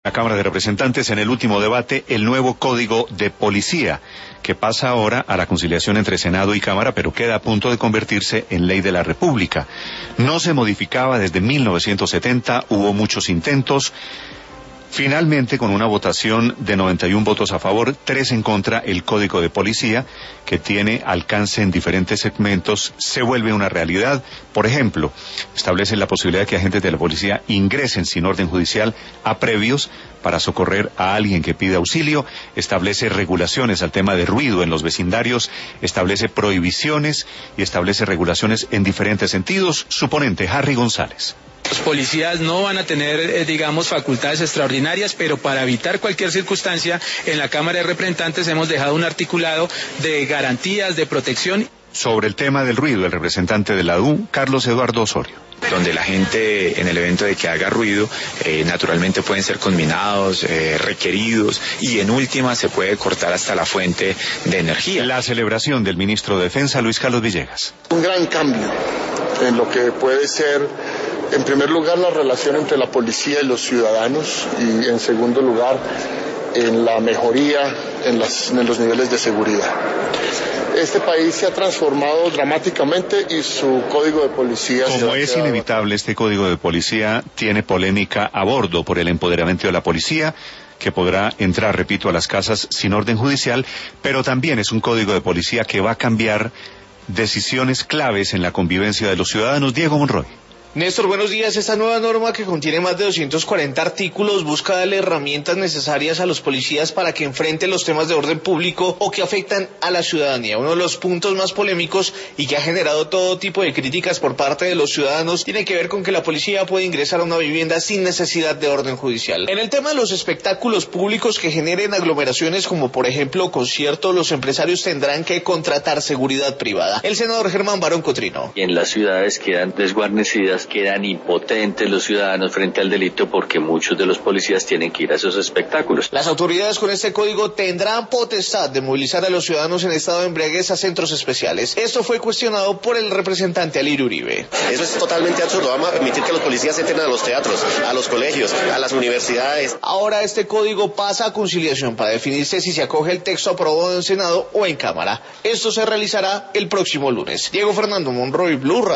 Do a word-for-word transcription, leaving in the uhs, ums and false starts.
La Cámara de Representantes en el último debate, el nuevo Código de Policía, que pasa ahora a la conciliación entre Senado y Cámara, pero queda a punto de convertirse en ley de la República. No se modificaba desde mil novecientos setenta, hubo muchos intentos. Finalmente, con una votación de noventa y un votos a favor, tres en contra, el Código de Policía, que tiene alcance en diferentes segmentos, se vuelve una realidad. Por ejemplo, establece la posibilidad de que agentes de la policía ingresen sin orden judicial a previos para socorrer a alguien que pide auxilio, establece regulaciones al tema de ruido en los vecindarios, establece prohibiciones y establece regulaciones en diferentes sentidos. Su ponente, Harry González. Los policías no van a tener, eh, digamos, facultades extraordinarias, pero para evitar cualquier circunstancia, en la Cámara de Representantes hemos dejado un articulado de garantías, de protección. Sobre el tema del ruido, el representante de la U, Carlos Eduardo Osorio. Donde la gente en el evento de que haga ruido, eh, naturalmente pueden ser conminados, eh, requeridos, y en última se puede cortar hasta la fuente de energía. La celebración del ministro de Defensa, Luis Carlos Villegas. Un gran cambio en lo que puede ser, en primer lugar, la relación entre la policía y los ciudadanos, y en segundo lugar, en la mejoría en, las, en los niveles de seguridad. Este país se ha transformado dramáticamente y su código de policía... Como es inevitable, este código de policía tiene polémica a bordo por el empoderamiento de la policía, que podrá entrar, repito, a las casas sin orden judicial, pero también es un código de policía que va a cambiar decisiones claves en la convivencia de los ciudadanos. Diego Monroy. Néstor, buenos días. Esta nueva norma, que contiene más de doscientos cuarenta artículos, busca darle herramientas necesarias a los policías para que enfrenten los temas de orden público o que afectan a la ciudadanía. Uno de los puntos más polémicos y que ha generado todo tipo de críticas por parte de los ciudadanos tiene que ver con que la policía puede ingresar a una vivienda sin necesidad de orden judicial. En el tema de los espectáculos públicos que generen aglomeraciones, como por ejemplo conciertos, los empresarios tendrán que contratar seguridad privada. El senador Germán Barón Cotrino. Y en las ciudades quedan desguarnecidas, quedan impotentes los ciudadanos frente al delito, porque muchos de los policías tienen que ir a esos espectáculos. Las autoridades con este código tendrán potestad de movilizar a los ciudadanos en estado de embriaguez a centros especiales. Esto fue cuestionado por el representante Alirio Uribe. Eso es totalmente absurdo. Vamos a permitir que los policías entren a los teatros, a los colegios, a las universidades. Ahora este código pasa a conciliación para definirse si se acoge el texto aprobado en Senado o en Cámara. Esto se realizará el próximo lunes. Diego Fernando Monroy, Blue Radio.